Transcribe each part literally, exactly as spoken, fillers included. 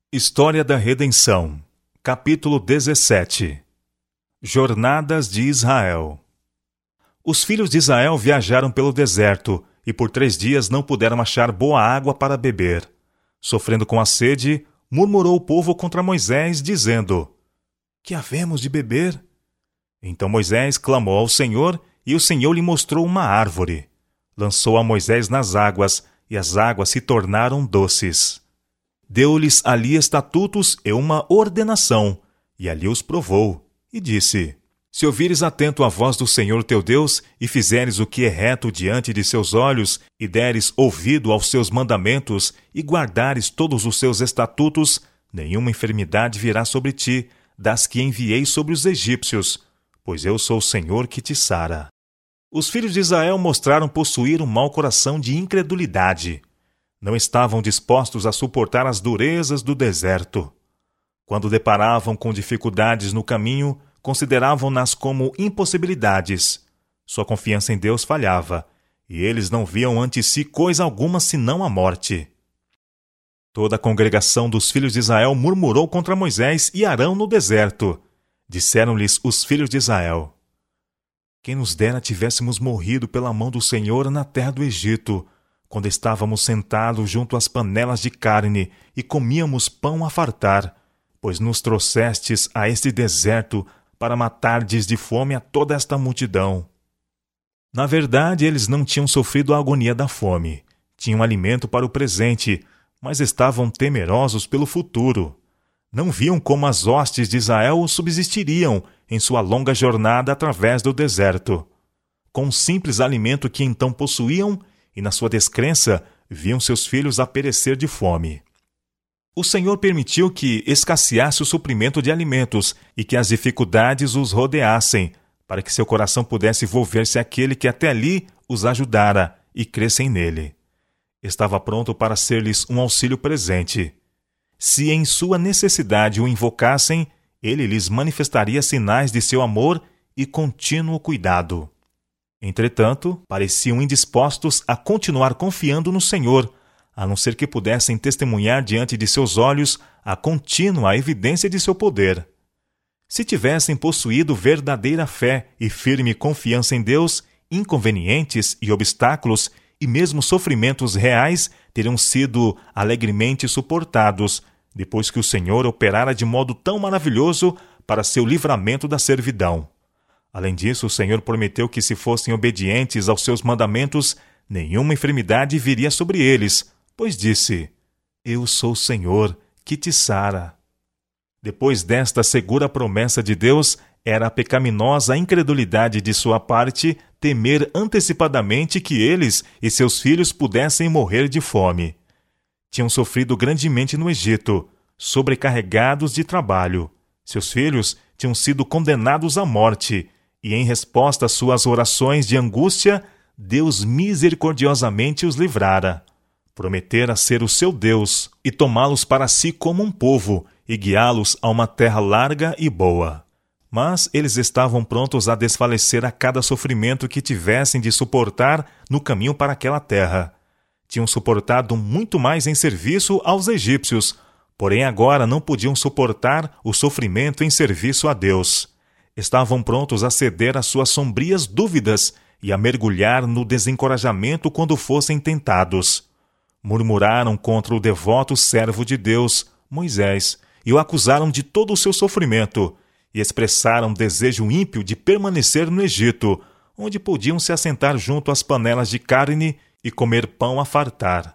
História da Redenção, capítulo dezessete. Jornadas de Israel. Os filhos de Israel viajaram pelo deserto e por três dias não puderam achar boa água para beber. Sofrendo com a sede, murmurou o povo contra Moisés, dizendo: Que havemos de beber? Então Moisés clamou ao Senhor e o Senhor lhe mostrou uma árvore. Lançou a Moisés nas águas e as águas se tornaram doces. Deu-lhes ali estatutos e uma ordenação, e ali os provou, e disse: Se ouvires atento a voz do Senhor teu Deus, e fizeres o que é reto diante de seus olhos, e deres ouvido aos seus mandamentos, e guardares todos os seus estatutos, nenhuma enfermidade virá sobre ti, das que enviei sobre os egípcios, pois eu sou o Senhor que te sara. Os filhos de Israel mostraram possuir um mau coração de incredulidade. Não estavam dispostos a suportar as durezas do deserto. Quando deparavam com dificuldades no caminho, consideravam-nas como impossibilidades. Sua confiança em Deus falhava, e eles não viam ante si coisa alguma senão a morte. Toda a congregação dos filhos de Israel murmurou contra Moisés e Arão no deserto. Disseram-lhes os filhos de Israel: Quem nos dera tivéssemos morrido pela mão do Senhor na terra do Egito, quando estávamos sentados junto às panelas de carne e comíamos pão a fartar, pois nos trouxestes a este deserto para matardes de fome a toda esta multidão. Na verdade, eles não tinham sofrido a agonia da fome. Tinham alimento para o presente, mas estavam temerosos pelo futuro. Não viam como as hostes de Israel subsistiriam em sua longa jornada através do deserto. Com o simples alimento que então possuíam, e na sua descrença, viam seus filhos a perecer de fome. O Senhor permitiu que escasseasse o suprimento de alimentos e que as dificuldades os rodeassem, para que seu coração pudesse volver-se àquele que até ali os ajudara e crescem nele. Estava pronto para ser-lhes um auxílio presente. Se em sua necessidade o invocassem, ele lhes manifestaria sinais de seu amor e contínuo cuidado. Entretanto, pareciam indispostos a continuar confiando no Senhor, a não ser que pudessem testemunhar diante de seus olhos a contínua evidência de seu poder. Se tivessem possuído verdadeira fé e firme confiança em Deus, inconvenientes e obstáculos e mesmo sofrimentos reais teriam sido alegremente suportados, depois que o Senhor operara de modo tão maravilhoso para seu livramento da servidão. Além disso, o Senhor prometeu que, se fossem obedientes aos seus mandamentos, nenhuma enfermidade viria sobre eles, pois disse: Eu sou o Senhor, que te sara. Depois desta segura promessa de Deus, era a pecaminosa incredulidade de sua parte temer antecipadamente que eles e seus filhos pudessem morrer de fome. Tinham sofrido grandemente no Egito, sobrecarregados de trabalho. Seus filhos tinham sido condenados à morte, e em resposta às suas orações de angústia, Deus misericordiosamente os livrara. Prometera ser o seu Deus e tomá-los para si como um povo e guiá-los a uma terra larga e boa. Mas eles estavam prontos a desfalecer a cada sofrimento que tivessem de suportar no caminho para aquela terra. Tinham suportado muito mais em serviço aos egípcios, porém agora não podiam suportar o sofrimento em serviço a Deus. Estavam prontos a ceder às suas sombrias dúvidas e a mergulhar no desencorajamento quando fossem tentados. Murmuraram contra o devoto servo de Deus, Moisés, e o acusaram de todo o seu sofrimento, e expressaram desejo ímpio de permanecer no Egito, onde podiam se assentar junto às panelas de carne e comer pão a fartar.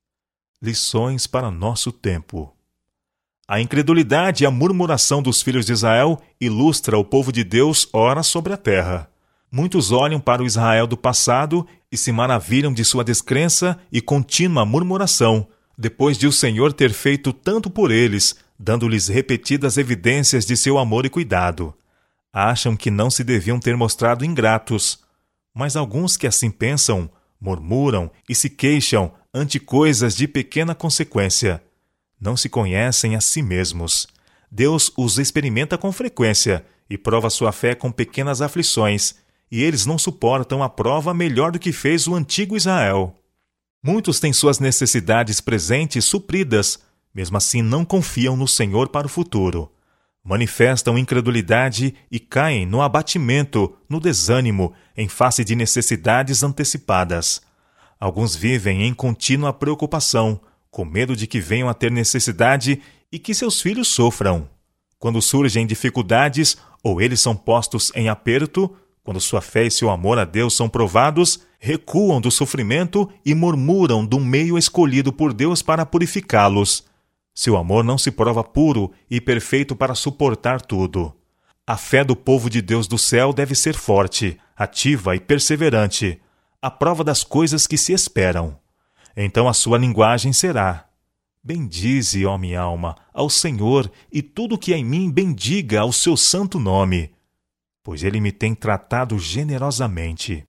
Lições para nosso tempo. A incredulidade e a murmuração dos filhos de Israel ilustra o povo de Deus ora sobre a terra. Muitos olham para o Israel do passado e se maravilham de sua descrença e contínua murmuração, depois de o Senhor ter feito tanto por eles, dando-lhes repetidas evidências de seu amor e cuidado. Acham que não se deviam ter mostrado ingratos, mas alguns que assim pensam, murmuram e se queixam ante coisas de pequena consequência. Não se conhecem a si mesmos. Deus os experimenta com frequência e prova sua fé com pequenas aflições, e eles não suportam a prova melhor do que fez o antigo Israel. Muitos têm suas necessidades presentes supridas, mesmo assim não confiam no Senhor para o futuro. Manifestam incredulidade e caem no abatimento, no desânimo, em face de necessidades antecipadas. Alguns vivem em contínua preocupação, com medo de que venham a ter necessidade e que seus filhos sofram. Quando surgem dificuldades ou eles são postos em aperto, quando sua fé e seu amor a Deus são provados, recuam do sofrimento e murmuram do meio escolhido por Deus para purificá-los. Seu amor não se prova puro e perfeito para suportar tudo. A fé do povo de Deus do céu deve ser forte, ativa e perseverante, à prova das coisas que se esperam. Então a sua linguagem será: bendize, ó minha alma, ao Senhor, e tudo que é em mim bendiga ao seu santo nome, pois ele me tem tratado generosamente.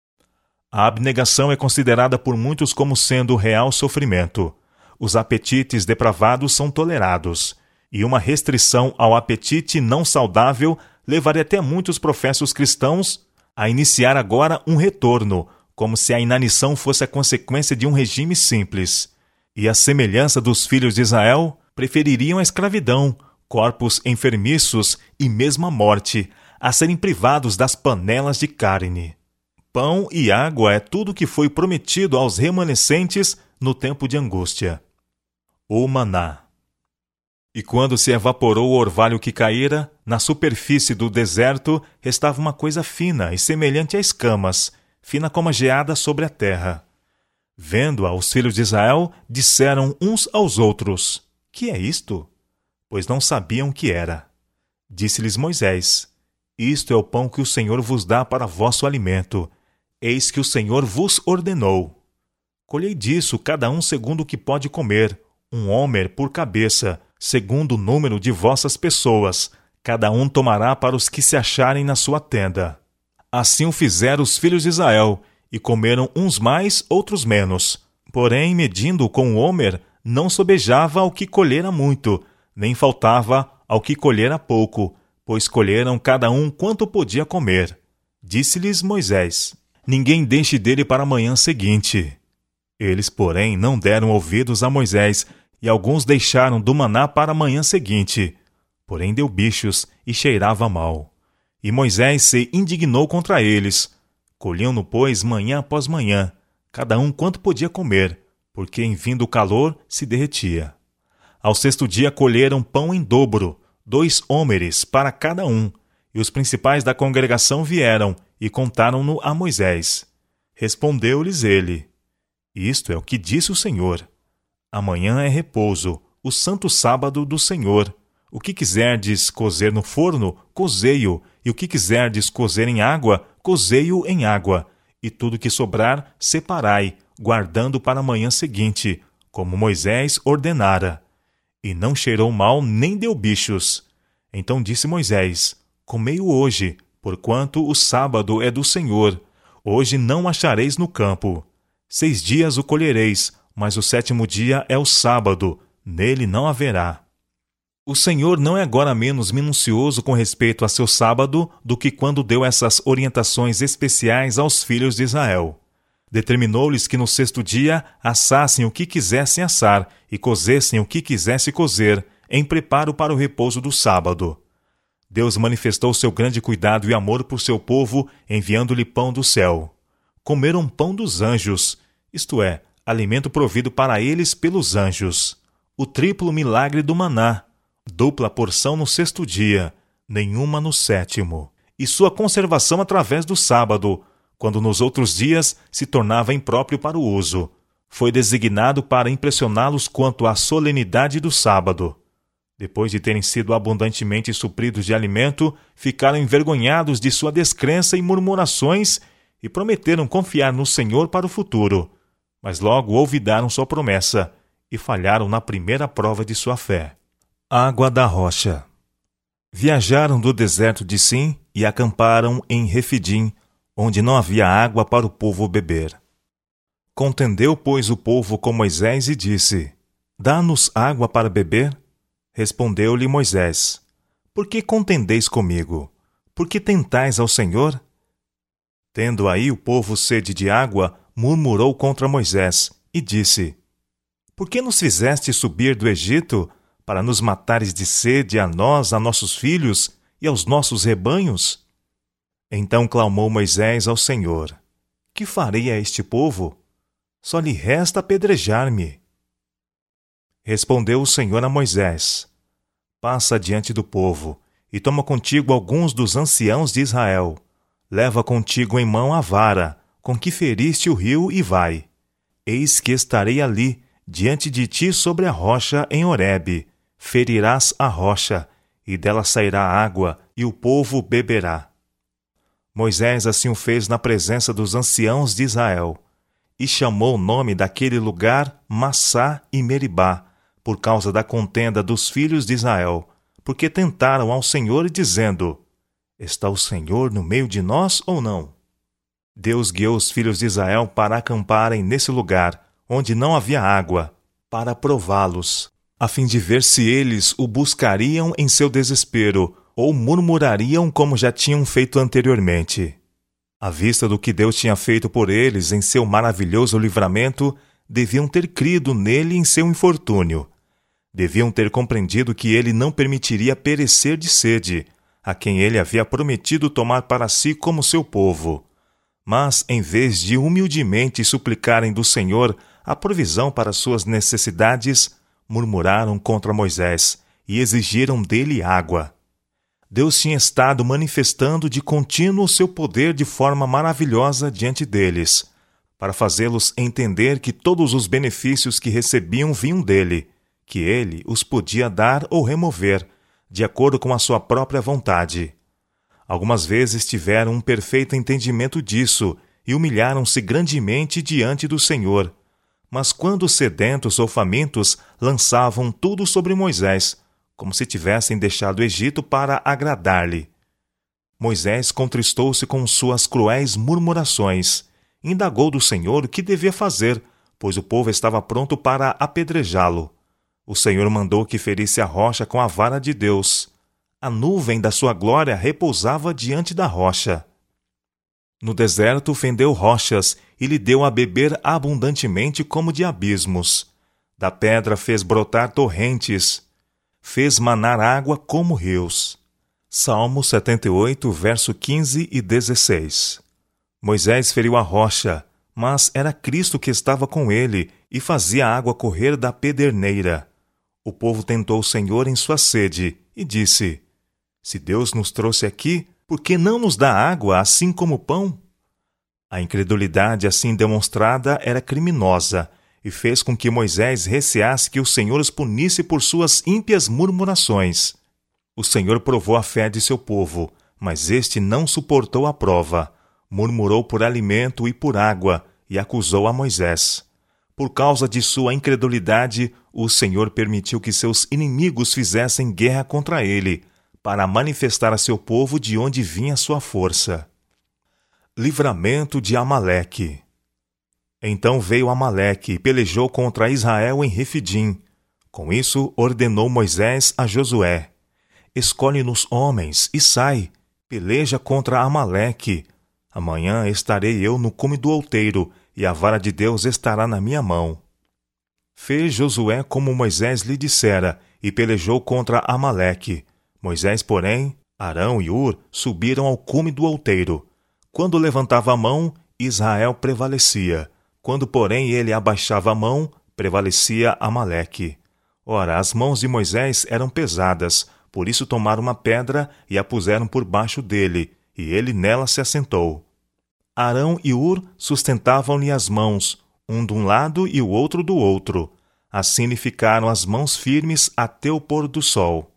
A abnegação é considerada por muitos como sendo real sofrimento. Os apetites depravados são tolerados, e uma restrição ao apetite não saudável levaria até muitos professos cristãos a iniciar agora um retorno, como se a inanição fosse a consequência de um regime simples. E à semelhança dos filhos de Israel, prefeririam a escravidão, corpos enfermiços e mesmo a morte, a serem privados das panelas de carne. Pão e água é tudo o que foi prometido aos remanescentes no tempo de angústia. O maná. E quando se evaporou o orvalho que caíra, na superfície do deserto restava uma coisa fina e semelhante a escamas, fina como a geada sobre a terra. Vendo-a, os filhos de Israel disseram uns aos outros: que é isto? Pois não sabiam o que era. Disse-lhes Moisés: isto é o pão que o Senhor vos dá para vosso alimento. Eis que o Senhor vos ordenou. Colhei disso cada um segundo o que pode comer, um homer por cabeça, segundo o número de vossas pessoas. Cada um tomará para os que se acharem na sua tenda. Assim o fizeram os filhos de Israel, e comeram uns mais, outros menos. Porém, medindo com o homer, não sobejava ao que colhera muito, nem faltava ao que colhera pouco, pois colheram cada um quanto podia comer. Disse-lhes Moisés: ninguém deixe dele para a manhã seguinte. Eles, porém, não deram ouvidos a Moisés, e alguns deixaram do maná para a manhã seguinte. Porém deu bichos e cheirava mal. E Moisés se indignou contra eles. Colhiam-no, pois, manhã após manhã, cada um quanto podia comer, porque em vindo o calor se derretia. Ao sexto dia colheram pão em dobro, dois hómeres para cada um, e os principais da congregação vieram e contaram-no a Moisés. Respondeu-lhes ele: isto é o que disse o Senhor. Amanhã é repouso, o santo sábado do Senhor. O que quiserdes cozer no forno, cozei-o, e o que quiserdes cozer em água, cozei-o em água, e tudo que sobrar, separai, guardando para a manhã seguinte, como Moisés ordenara. E não cheirou mal, nem deu bichos. Então disse Moisés: comei-o hoje, porquanto o sábado é do Senhor. Hoje não achareis no campo. Seis dias o colhereis, mas o sétimo dia é o sábado, nele não haverá. O Senhor não é agora menos minucioso com respeito a seu sábado do que quando deu essas orientações especiais aos filhos de Israel. Determinou-lhes que no sexto dia assassem o que quisessem assar e cozessem o que quisesse cozer, em preparo para o repouso do sábado. Deus manifestou seu grande cuidado e amor por seu povo, enviando-lhe pão do céu. Comeram pão dos anjos, isto é, alimento provido para eles pelos anjos. O triplo milagre do maná, dupla porção no sexto dia, nenhuma no sétimo. E sua conservação através do sábado, quando nos outros dias se tornava impróprio para o uso. Foi designado para impressioná-los quanto à solenidade do sábado. Depois de terem sido abundantemente supridos de alimento, ficaram envergonhados de sua descrença e murmurações e prometeram confiar no Senhor para o futuro. Mas logo olvidaram sua promessa e falharam na primeira prova de sua fé. Água da rocha. Viajaram do deserto de Sim e acamparam em Refidim, onde não havia água para o povo beber. Contendeu, pois, o povo com Moisés e disse: dá-nos água para beber? Respondeu-lhe Moisés: por que contendeis comigo? Por que tentais ao Senhor? Tendo aí o povo sede de água, murmurou contra Moisés e disse: Por que nos fizeste subir do Egito, para nos matares de sede a nós, a nossos filhos e aos nossos rebanhos? Então clamou Moisés ao Senhor: Que farei a este povo? Só lhe resta apedrejar-me. Respondeu o Senhor a Moisés: Passa diante do povo, e toma contigo alguns dos anciãos de Israel. Leva contigo em mão a vara, com que feriste o rio, e vai. Eis que estarei ali, diante de ti sobre a rocha em Horebe. Ferirás a rocha, e dela sairá água, e o povo beberá. Moisés assim o fez na presença dos anciãos de Israel, e chamou o nome daquele lugar Massá e Meribá, por causa da contenda dos filhos de Israel, porque tentaram ao Senhor, dizendo: Está o Senhor no meio de nós ou não? Deus guiou os filhos de Israel para acamparem nesse lugar, onde não havia água, para prová-los, a fim de ver se eles o buscariam em seu desespero, ou murmurariam como já tinham feito anteriormente. À vista do que Deus tinha feito por eles em seu maravilhoso livramento, deviam ter crido nele em seu infortúnio. Deviam ter compreendido que ele não permitiria perecer de sede, a quem ele havia prometido tomar para si como seu povo. Mas, em vez de humildemente suplicarem do Senhor a provisão para suas necessidades, murmuraram contra Moisés e exigiram dele água. Deus tinha estado manifestando de contínuo seu poder de forma maravilhosa diante deles, para fazê-los entender que todos os benefícios que recebiam vinham dele, que ele os podia dar ou remover, de acordo com a sua própria vontade. Algumas vezes tiveram um perfeito entendimento disso e humilharam-se grandemente diante do Senhor. Mas quando sedentos ou famintos, lançavam tudo sobre Moisés, como se tivessem deixado o Egito para agradar-lhe. Moisés contristou-se com suas cruéis murmurações, indagou do Senhor o que devia fazer, pois o povo estava pronto para apedrejá-lo. O Senhor mandou que ferisse a rocha com a vara de Deus. A nuvem da sua glória repousava diante da rocha. No deserto fendeu rochas e lhe deu a beber abundantemente como de abismos. Da pedra fez brotar torrentes. Fez manar água como rios. Salmo setenta e oito, verso quinze e dezesseis. Moisés feriu a rocha, mas era Cristo que estava com ele e fazia a água correr da pederneira. O povo tentou o Senhor em sua sede e disse: Se Deus nos trouxe aqui, por que não nos dá água assim como pão? A incredulidade assim demonstrada era criminosa e fez com que Moisés receasse que o Senhor os punisse por suas ímpias murmurações. O Senhor provou a fé de seu povo, mas este não suportou a prova, murmurou por alimento e por água e acusou a Moisés. Por causa de sua incredulidade, o Senhor permitiu que seus inimigos fizessem guerra contra ele, para manifestar a seu povo de onde vinha sua força. Livramento de Amaleque. Então veio Amaleque e pelejou contra Israel em Refidim. Com isso, ordenou Moisés a Josué: Escolhe-nos homens e sai, peleja contra Amaleque. Amanhã estarei eu no cume do outeiro, e a vara de Deus estará na minha mão. Fez Josué como Moisés lhe dissera, e pelejou contra Amaleque. Moisés, porém, Arão e Hur subiram ao cume do outeiro. Quando levantava a mão, Israel prevalecia. Quando, porém, ele abaixava a mão, prevalecia Amaleque. Ora, as mãos de Moisés eram pesadas, por isso tomaram uma pedra e a puseram por baixo dele, e ele nela se assentou. Arão e Hur sustentavam-lhe as mãos, um de um lado e o outro do outro. Assim lhe ficaram as mãos firmes até o pôr do sol.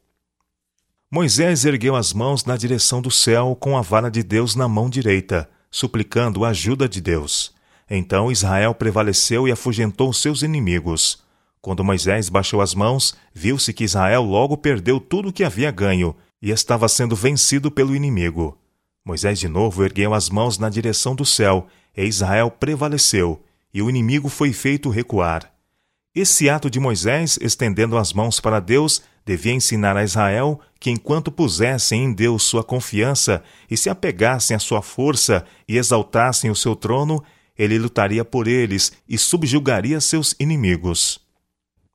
Moisés ergueu as mãos na direção do céu com a vara de Deus na mão direita, suplicando a ajuda de Deus. Então Israel prevaleceu e afugentou seus inimigos. Quando Moisés baixou as mãos, viu-se que Israel logo perdeu tudo o que havia ganho e estava sendo vencido pelo inimigo. Moisés de novo ergueu as mãos na direção do céu, e Israel prevaleceu, e o inimigo foi feito recuar. Esse ato de Moisés, estendendo as mãos para Deus, devia ensinar a Israel que, enquanto pusessem em Deus sua confiança e se apegassem à sua força e exaltassem o seu trono, ele lutaria por eles e subjugaria seus inimigos.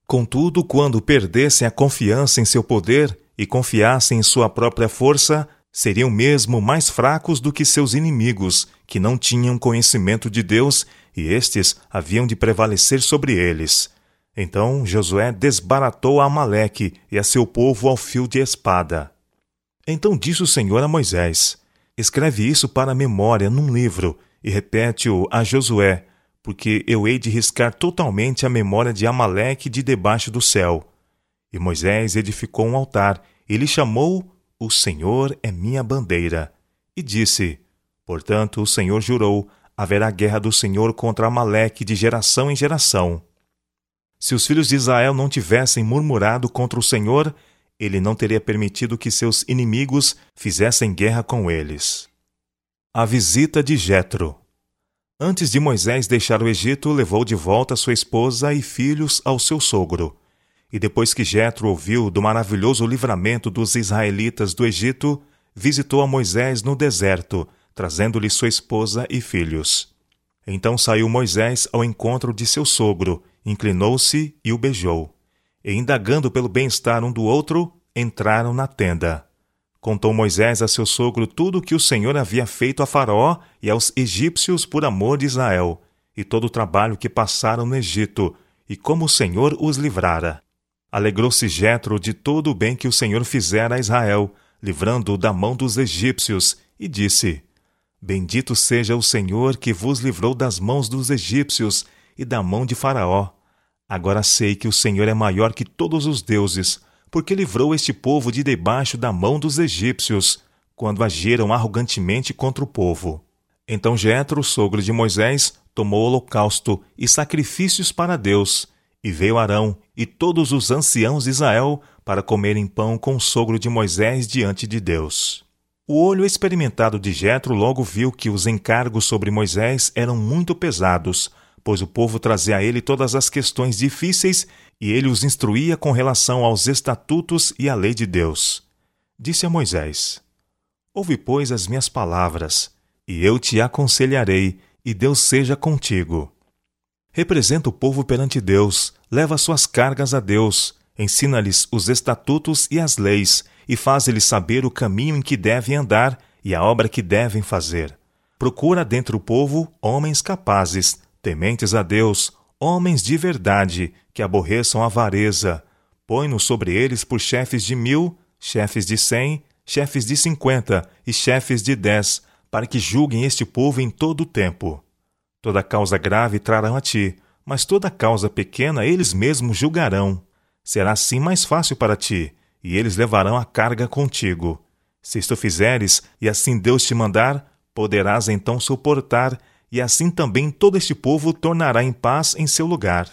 Contudo, quando perdessem a confiança em seu poder e confiassem em sua própria força, seriam mesmo mais fracos do que seus inimigos, que não tinham conhecimento de Deus, e estes haviam de prevalecer sobre eles. Então Josué desbaratou a Amaleque e a seu povo ao fio de espada. Então disse o Senhor a Moisés: escreve isso para a memória num livro e repete-o a Josué, porque eu hei de riscar totalmente a memória de Amaleque de debaixo do céu. E Moisés edificou um altar e lhe chamou: O Senhor é minha bandeira. E disse: portanto o Senhor jurou: haverá guerra do Senhor contra Amaleque de geração em geração. Se os filhos de Israel não tivessem murmurado contra o Senhor, ele não teria permitido que seus inimigos fizessem guerra com eles. A visita de Jetro. Antes de Moisés deixar o Egito, levou de volta sua esposa e filhos ao seu sogro. E depois que Jetro ouviu do maravilhoso livramento dos israelitas do Egito, visitou a Moisés no deserto, trazendo-lhe sua esposa e filhos. Então saiu Moisés ao encontro de seu sogro, inclinou-se e o beijou. E, indagando pelo bem-estar um do outro, entraram na tenda. Contou Moisés a seu sogro tudo o que o Senhor havia feito a Faraó e aos egípcios por amor de Israel, e todo o trabalho que passaram no Egito, e como o Senhor os livrara. Alegrou-se Jetro de todo o bem que o Senhor fizera a Israel, livrando-o da mão dos egípcios, e disse: bendito seja o Senhor que vos livrou das mãos dos egípcios e da mão de Faraó. Agora sei que o Senhor é maior que todos os deuses, porque livrou este povo de debaixo da mão dos egípcios, quando agiram arrogantemente contra o povo. Então Jetro, sogro de Moisés, tomou holocausto e sacrifícios para Deus, e veio Arão e todos os anciãos de Israel para comerem pão com o sogro de Moisés diante de Deus. O olho experimentado de Jetro logo viu que os encargos sobre Moisés eram muito pesados, pois o povo trazia a ele todas as questões difíceis e ele os instruía com relação aos estatutos e à lei de Deus. Disse a Moisés: ouve, pois, as minhas palavras, e eu te aconselharei, e Deus seja contigo. Representa o povo perante Deus, leva suas cargas a Deus, ensina-lhes os estatutos e as leis, e faz-lhes saber o caminho em que devem andar e a obra que devem fazer. Procura dentre o povo homens capazes, tementes a Deus, homens de verdade, que aborreçam a avareza. Põe-nos sobre eles por chefes de mil, chefes de cem, chefes de cinquenta e chefes de dez, para que julguem este povo em todo o tempo. Toda causa grave trarão a ti, mas toda causa pequena eles mesmos julgarão. Será assim mais fácil para ti, e eles levarão a carga contigo. Se isto fizeres, e assim Deus te mandar, poderás então suportar, e assim também todo este povo tornará em paz em seu lugar.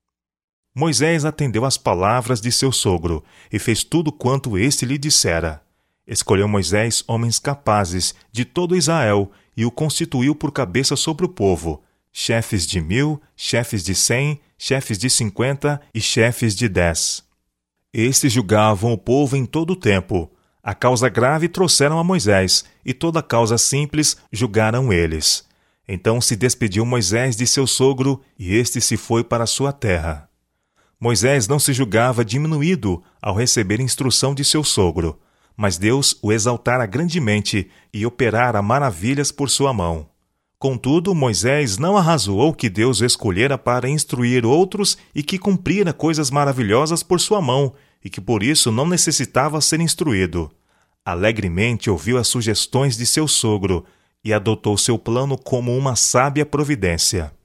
Moisés atendeu às palavras de seu sogro, e fez tudo quanto este lhe dissera. Escolheu Moisés homens capazes de todo Israel, e o constituiu por cabeça sobre o povo, chefes de mil, chefes de cem, chefes de cinquenta e chefes de dez. Estes julgavam o povo em todo o tempo. A causa grave trouxeram a Moisés, e toda causa simples julgaram eles. Então se despediu Moisés de seu sogro, e este se foi para sua terra. Moisés não se julgava diminuído ao receber instrução de seu sogro, mas Deus o exaltara grandemente e operara maravilhas por sua mão. Contudo, Moisés não arrazoou que Deus o escolhera para instruir outros e que cumprira coisas maravilhosas por sua mão, e que por isso não necessitava ser instruído. Alegremente ouviu as sugestões de seu sogro, e adotou seu plano como uma sábia providência.